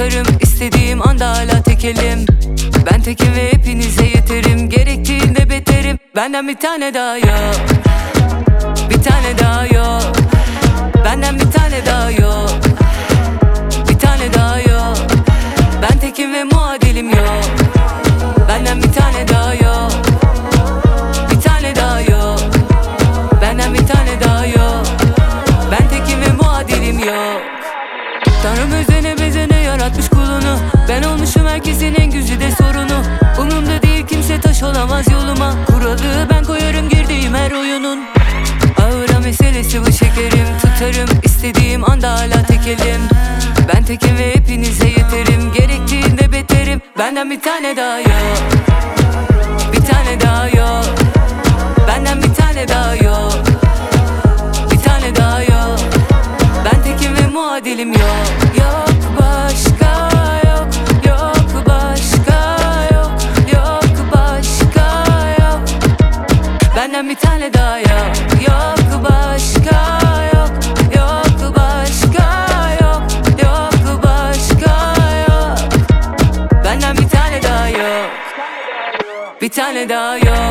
tutarım, istediğim anda hala tekelim. Ben tekim ve hepinize yeterim, gerektiğinde beterim. Benden bir tane daha yok, bir tane daha yok. Benden bir tane daha yok, bir tane daha yok. Ben tekim ve muadilim yok. Benden bir tane daha yok, bir tane daha yok. Benden bir tane daha yok. Ben tekim ve muadilim yok. Tanrım özene bezene yaratmış kulunu. Ben olmuşum herkesin en güzide sorunu. Umurumda değil, kimse taş olamaz yoluma. Kuralı ben koyarım girdiğim her oyunun. Ağıra meselesi bu, şekerim tutarım, istediğim anda hala tekelim. Ben tekim ve hepinize yeterim, gerektiğinde beterim. Benden bir tane daha yok, bir tane daha yok. Benden bir tane daha yok, bir tane daha yok. Ben tekim ve muadilim yok. Yok başka yok, yok başka yok, yok başka yok. Benden bir tane daha yok, yok başka yok, yok başka yok, yok başka yok. Benden bir tane daha yok, bir tane daha yok.